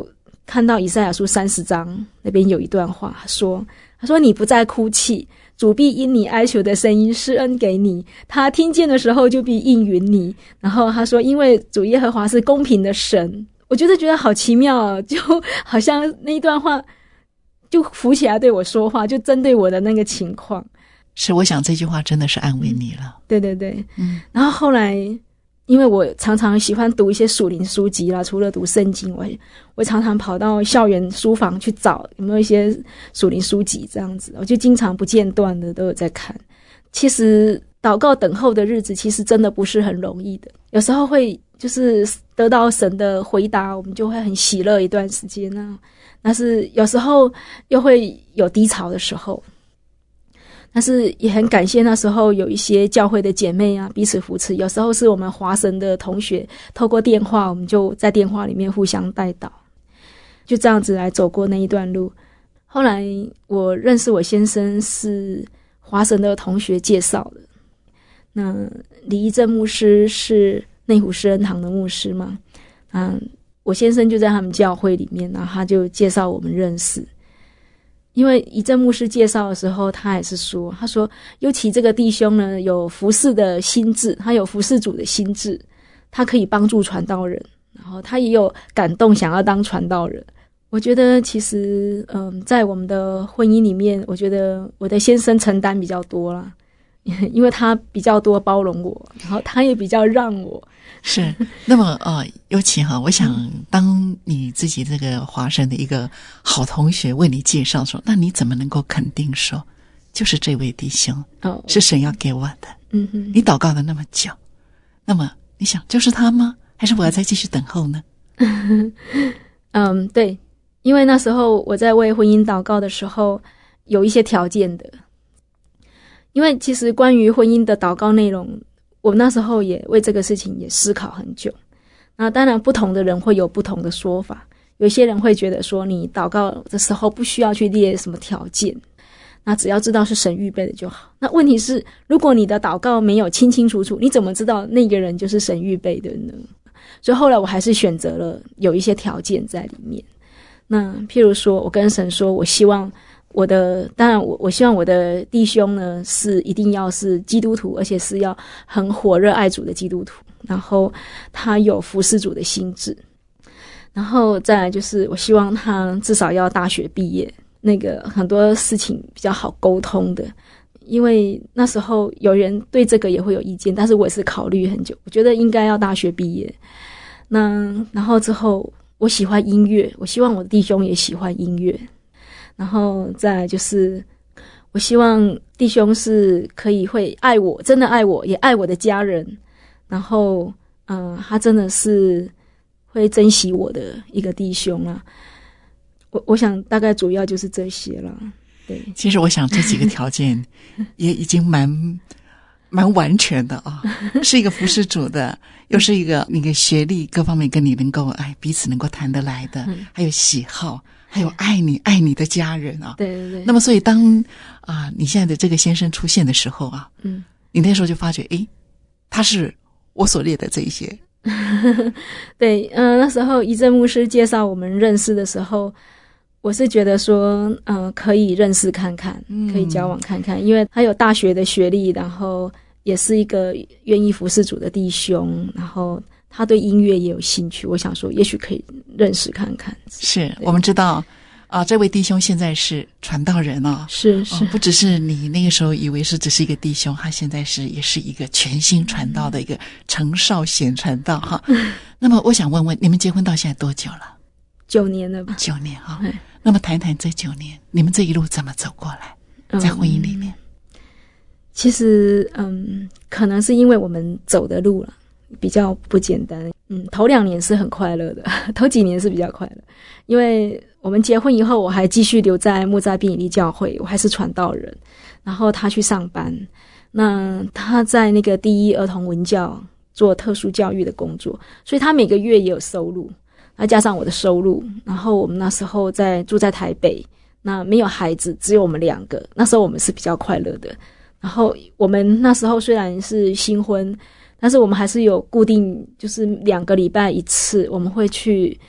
看到以赛亚书三十章那边有一段话，他说他说你不再哭泣，主必因你哀求的声音施恩给你，他听见的时候就必应允你。然后他说因为主耶和华是公平的神。我觉得觉得好奇妙啊，就好像那一段话就浮起来对我说话，就针对我的那个情况。 是，我想这句话真的是安慰你了。 对对对， 嗯。 然后后来因为我常常喜欢读一些属灵书籍啦，除了读圣经，我我常常跑到校园书房去找有没有一些属灵书籍这样子，我就经常不间断的都有在看。其实祷告等候的日子其实真的不是很容易的，有时候会就是得到神的回答，我们就会很喜乐一段时间啊，但是有时候又会有低潮的时候。但是也很感谢那时候有一些教会的姐妹啊，彼此扶持，有时候是我们华神的同学透过电话，我们就在电话里面互相带祷，就这样子来走过那一段路。后来我认识我先生是华神的同学介绍的，那李义正牧师是内湖施恩堂的牧师嘛，嗯，我先生就在他们教会里面，然后他就介绍我们认识。因为以正牧师介绍的时候，他也是说，他说尤其这个弟兄呢有服事的心志，他有服事主的心志，他可以帮助传道人，然后他也有感动想要当传道人。我觉得其实嗯，在我们的婚姻里面，我觉得我的先生承担比较多啦，因为他比较多包容我，然后他也比较让我。 是，那么呃，尤其哈，我想当你自己这个华神的一个好同学为你介绍说，那你怎么能够肯定说，就是这位弟兄哦， 是神要给我的？ 嗯哼， 你祷告了那么久，那么你想就是他吗？还是我要再继续等候呢？ 嗯，对，因为那时候我在为婚姻祷告的时候，有一些条件的，因为其实关于婚姻的祷告内容，我那时候也为这个事情也思考很久。那当然不同的人会有不同的说法，有些人会觉得说你祷告的时候不需要去列什么条件，那只要知道是神预备的就好。那问题是如果你的祷告没有清清楚楚，你怎么知道那个人就是神预备的呢？所以后来我还是选择了有一些条件在里面。那譬如说我跟神说，我希望我的当然我我希望我的弟兄呢是一定要是基督徒，而且是要很火热爱主的基督徒，然后他有服侍主的心志，然后再来就是我希望他至少要大学毕业，那个很多事情比较好沟通的。因为那时候有人对这个也会有意见，但是我也是考虑很久，我觉得应该要大学毕业。那然后之后我喜欢音乐，我希望我的弟兄也喜欢音乐，然后再来就是我希望弟兄是可以会爱我，真的爱我，也爱我的家人，然后嗯、呃，他真的是会珍惜我的一个弟兄啦。我我想大概主要就是这些啦。对， 其实我想这几个条件也已经蛮蛮完全的啊、哦，是一个服侍主的，又是一个那个学历各方面跟你能够哎彼此能够谈得来的，嗯、还有喜好，还有爱你爱你的家人啊。 对对对。 那么所以当啊你现在的这个先生出现的时候啊，嗯，你那时候就发觉，诶，他是我所列的这一些。 对，嗯、呃，那时候一正牧师介绍我们认识的时候，我是觉得说，嗯、呃，可以认识看看，可以交往看看，因为他有大学的学历，然后也是一个愿意服侍主的弟兄，然后他对音乐也有兴趣，我想说，也许可以认识看看。 是我们知道啊，这位弟兄现在是传道人哦， 是是、 哦，不只是你那个时候以为是只是一个弟兄，他现在是也是一个全新传道的一个程少显传道哈。那么我想问问，你们结婚到现在多久了？ 九年了吧？ 九年哈。那么谈谈这九年，你们这一路怎么走过来，在婚姻里面？ 嗯、其实，嗯，可能是因为我们走的路了比较不简单。嗯，头两年是很快乐的，头几年是比较快乐，因为我们结婚以后，我还继续留在木栅宾以利教会，我还是传道人。然后他去上班，那他在那个第一儿童文教做特殊教育的工作，所以他每个月也有收入。再加上我的收入，然后我们那时候在住在台北，那没有孩子，只有我们两个，那时候我们是比较快乐的。然后我们那时候虽然是新婚，但是我们还是有固定，就是两个礼拜一次，我们会去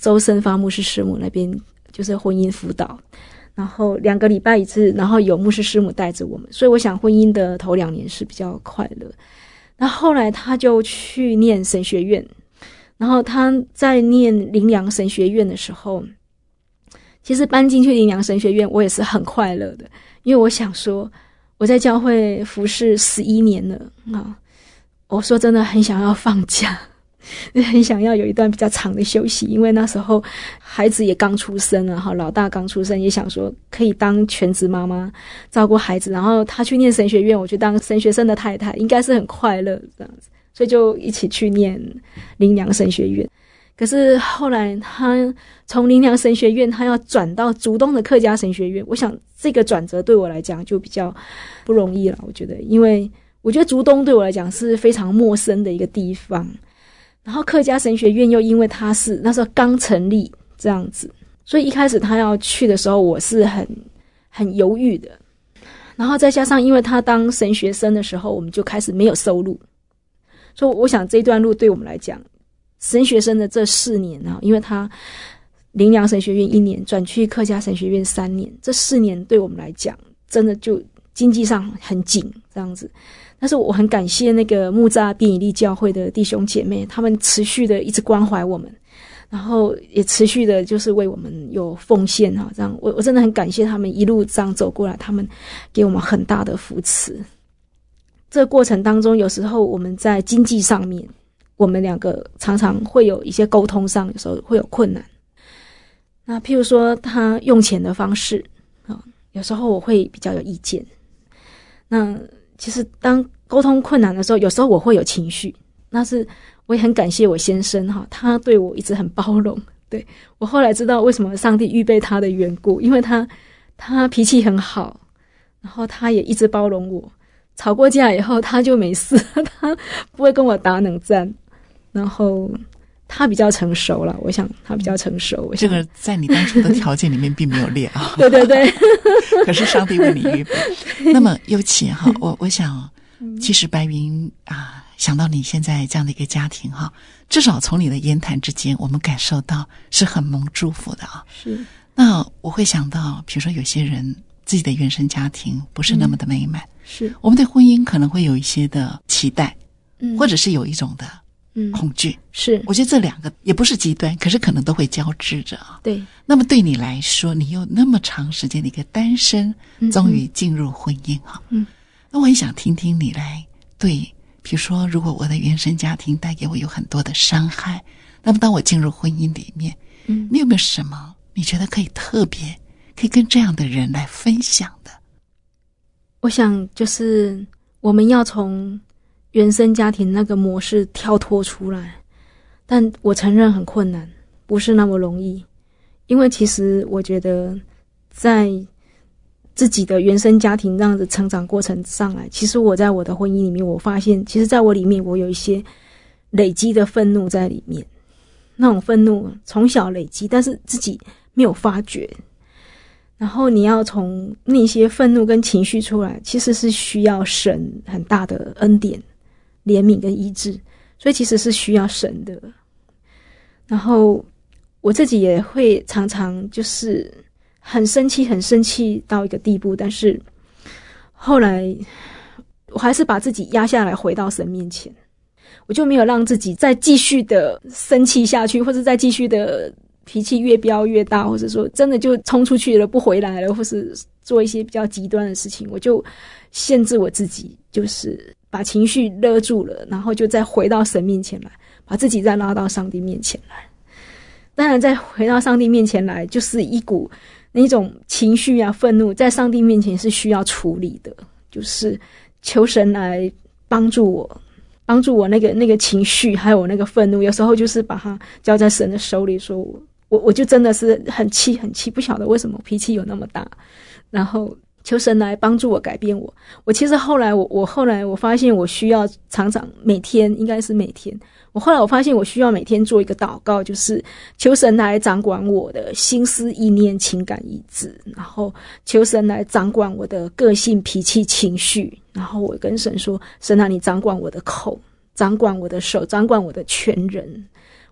周生发牧师师母那边就是婚姻辅导，然后两个礼拜一次，然后有牧师师母带着我们，所以我想婚姻的头两年是比较快乐。那后来他就去念神学院，然后他在念灵粮神学院的时候，其实搬进去灵粮神学院我也是很快乐的，因为我想说我在教会服侍十一年了啊，我说真的很想要放假，很想要有一段比较长的休息，因为那时候孩子也刚出生，然后老大刚出生，也想说可以当全职妈妈照顾孩子，然后他去念神学院，我去当神学生的太太，应该是很快乐这样子，所以就一起去念灵粮神学院。可是后来他从灵粮神学院他要转到竹东的客家神学院，我想这个转折对我来讲就比较不容易了，我觉得，因为我觉得竹东对我来讲是非常陌生的一个地方，然后客家神学院又因为他是那时候刚成立这样子，所以一开始他要去的时候我是很很犹豫的，然后再加上因为他当神学生的时候我们就开始没有收入，所以我想这段路对我们来讲，神学生的这四年啊，因为他灵粮神学院一年转去客家神学院三年，这四年对我们来讲真的就经济上很紧这样子。但是我很感谢那个木栅便以利教会的弟兄姐妹，他们持续的一直关怀我们，然后也持续的就是为我们有奉献啊，这样我我真的很感谢他们一路这样走过来，他们给我们很大的扶持。这个过程当中，有时候我们在经济上面，我们两个常常会有一些沟通上，有时候会有困难。那譬如说他用钱的方式啊，有时候我会比较有意见。那其实当沟通困难的时候，有时候我会有情绪，那是我也很感谢我先生哈，他对我一直很包容。对，我后来知道为什么上帝预备他的缘故，因为他他脾气很好，然后他也一直包容我。吵过架以后他就没事，他不会跟我打冷战，然后他比较成熟了，我想他比较成熟。 这个在你当初的条件里面并没有列啊。 对对对。 可是上帝为你预备。那么尤其哈，我我想，其实白云啊，想到你现在这样的一个家庭哈，至少从你的言谈之间，我们感受到是很蒙祝福的啊。 是。 那我会想到，比如说有些人自己的原生家庭不是那么的美满，嗯、 是我们对婚姻可能会有一些的期待， 嗯， 或者是有一种的嗯恐惧， 是。 我觉得这两个也不是极端，可是可能都会交织着啊。 对。 那么对你来说，你有那么长时间的一个单身，终于进入婚姻哈。嗯。那我很想听听你来对，比如说，如果我的原生家庭带给我有很多的伤害，那么当我进入婚姻里面，嗯，你有没有什么你觉得可以特别可以跟这样的人来分享的？ 我想就是我们要从原生家庭那个模式跳脱出来，但我承认很困难，不是那么容易。因为其实我觉得在自己的原生家庭这样的成长过程上来，其实我在我的婚姻里面，我发现其实在我里面我有一些累积的愤怒在里面，那种愤怒从小累积，但是自己没有发觉，然后你要从那些愤怒跟情绪出来，其实是需要神很大的恩典、怜悯跟医治，所以其实是需要神的。然后我自己也会常常就是很生气很生气到一个地步，但是后来我还是把自己压下来回到神面前，我就没有让自己再继续的生气下去，或者再继续的脾气越飙越大，或者说真的就冲出去了不回来了，或是做一些比较极端的事情，我就限制我自己，就是把情绪勒住了，然后就再回到神面前来，把自己再拉到上帝面前来。当然再回到上帝面前来，就是一股那种情绪啊愤怒在上帝面前是需要处理的，就是求神来帮助我帮助我那个那个情绪还有我那个愤怒，有时候就是把它交在神的手里，说我我我就真的是很气很气，不晓得为什么脾气有那么大，然后求神来帮助我改变我。我其实后来我我后来我发现我需要常常每天应该是每天我后来我发现我需要每天做一个祷告，就是求神来掌管我的心思意念情感意志，然后求神来掌管我的个性脾气情绪，然后我跟神说，神啊你掌管我的口，掌管我的手，掌管我的全人，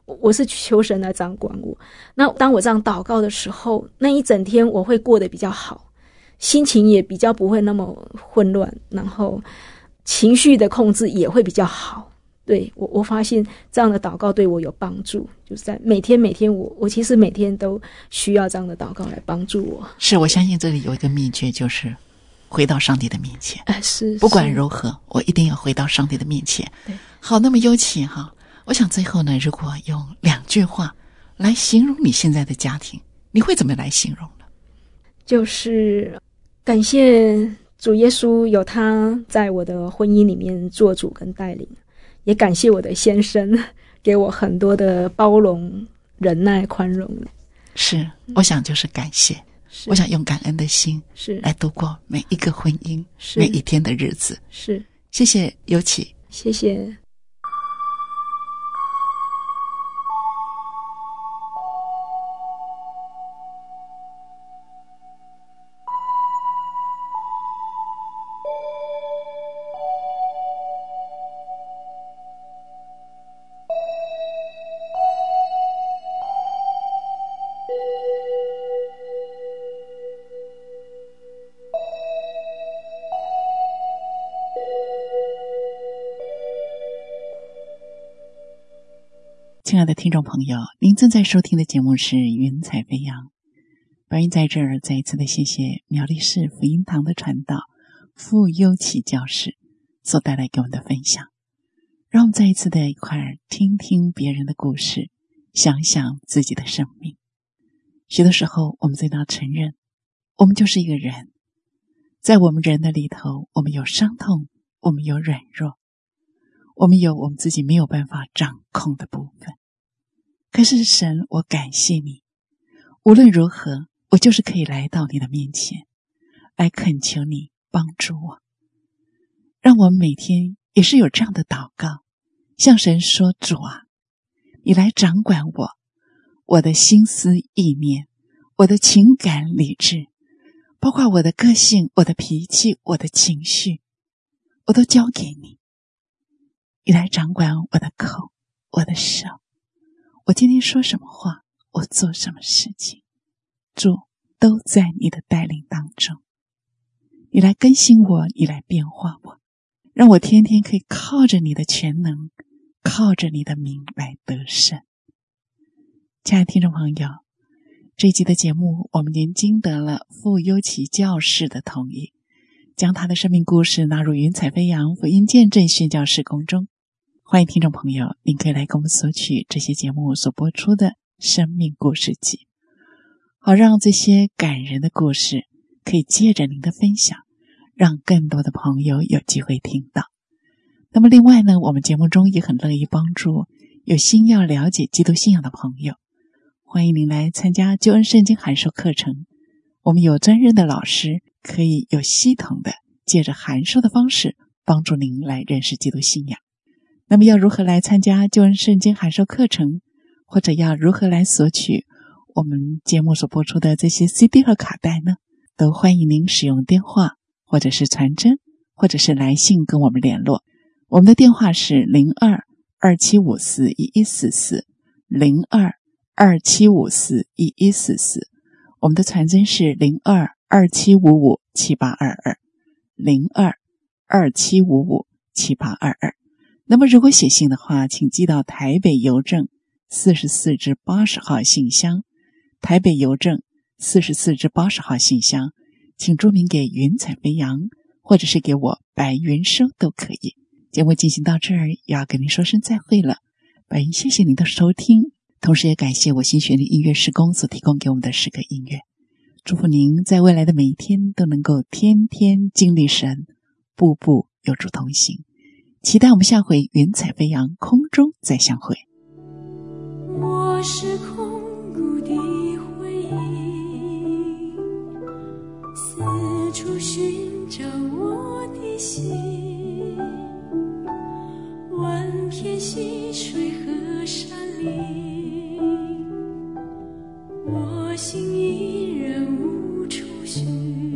我是求神来掌管我。那当我这样祷告的时候，那一整天我会过得比较好，心情也比较不会那么混乱，然后情绪的控制也会比较好。对，我我发现这样的祷告对我有帮助，就是在每天每天我我其实每天都需要这样的祷告来帮助我。 是，我相信这里有一个秘诀，就是回到上帝的面前。 哎，是， 不管如何，我一定要回到上帝的面前。 对， 好，那么优琪哈，我想最后呢，如果用两句话来形容你现在的家庭，你会怎么来形容呢？ 就是感谢主耶稣有他在我的婚姻里面做主跟带领，也感谢我的先生给我很多的包容、忍耐、宽容。 是，我想就是感谢，我想用感恩的心是来度过每一个婚姻， 是每一天的日子。 是， 谢谢优琪， 谢谢。 亲爱的听众朋友，您正在收听的节目是云彩飞扬。白云在这儿再一次的谢谢苗栗市福音堂的传道傅优琪教士所带来给我们的分享。让我们再一次的一块儿听听别人的故事，想想自己的生命。许多时候我们最要承认，我们就是一个人，在我们人的里头，我们有伤痛，我们有软弱，我们有我们自己没有办法掌控的部分。可是神，我感谢你，无论如何，我就是可以来到你的面前，来恳求你帮助我。让我们每天也是有这样的祷告，向神说，主啊，你来掌管我，我的心思意念，我的情感理智，包括我的个性，我的脾气，我的情绪，我都交给你。你来掌管我的口，我的手，我今天说什么话，我做什么事情，主都在你的带领当中。你来更新我，你来变化我，让我天天可以靠着你的全能，靠着你的名来得胜。亲爱的听众朋友，这一集的节目我们已经经得了傅优琪教士的同意，将他的生命故事纳入云彩飞扬福音见证宣教事工中。欢迎听众朋友，您可以来跟我们索取这些节目所播出的生命故事集，好让这些感人的故事可以借着您的分享，让更多的朋友有机会听到。那么另外呢，我们节目中也很乐意帮助有心要了解基督信仰的朋友，欢迎您来参加救恩圣经函授课程。我们有专任的老师，可以有系统的借着函授的方式帮助您来认识基督信仰。那么要如何来参加救恩圣经函授课程，或者要如何来索取我们节目所播出的这些 C D 和卡带呢？都欢迎您使用电话，或者是传真，或者是来信跟我们联络。我们的电话是零二二七五四一一四四 零二二七五四一一四四，我们的传真是零二二七五五七八二二 零二二七五五七八二二。那么如果写信的话，请寄到台北邮政四十四至八十号信箱，台北邮政四十四至八十号信箱，请注明给云彩飞扬，或者是给我白云收都可以。节目进行到这儿，也要跟您说声再会了。白云谢谢您的收听，同时也感谢我新学历音乐事工所提供给我们的诗歌音乐。祝福您在未来的每一天都能够天天经历神，步步有主同行。期待我们下回云彩飞扬空中再相会。 我是空谷的回忆，四处寻找我的心，万片溪水和山林，我心依然无处寻。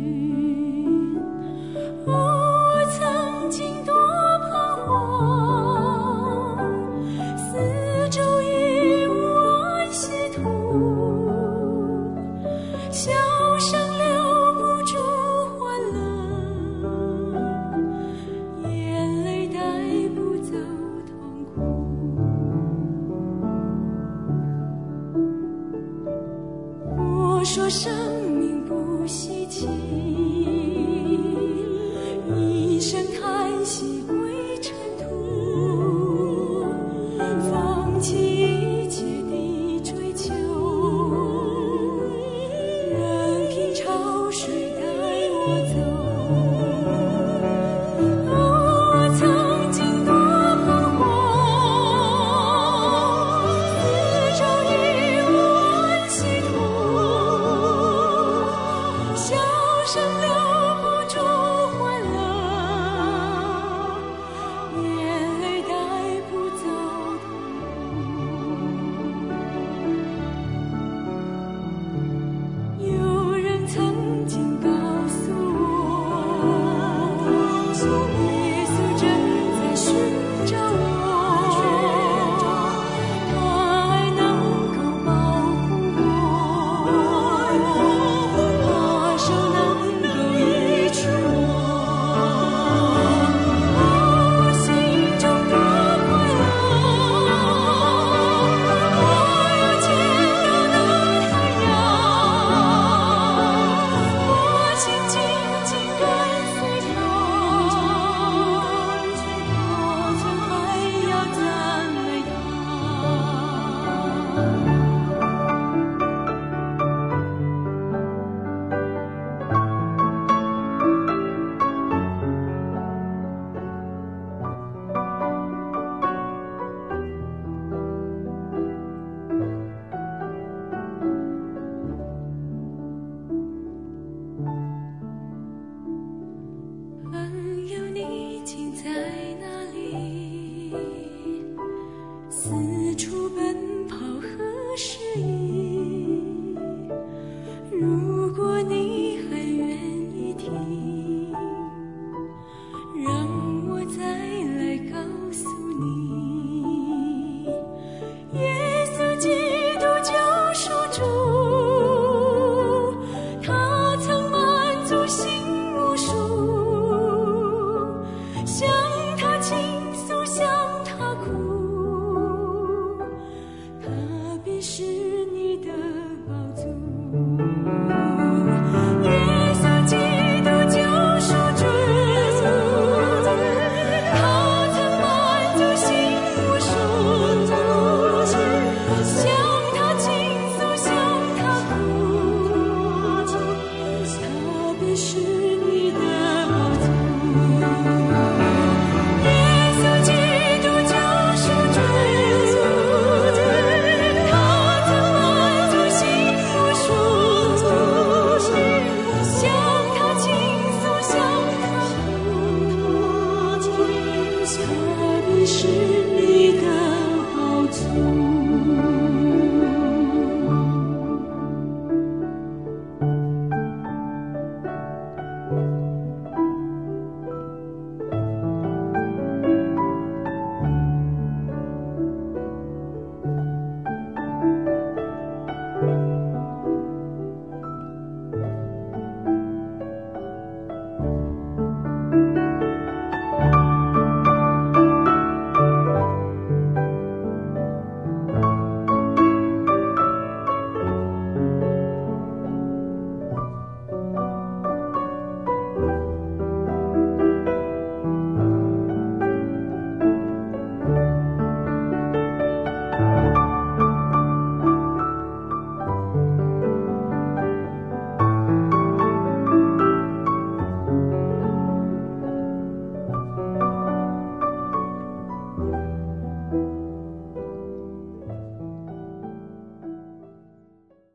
我曾经多彷徨，四周一笑声留不住欢乐，眼泪带不走痛苦。我说生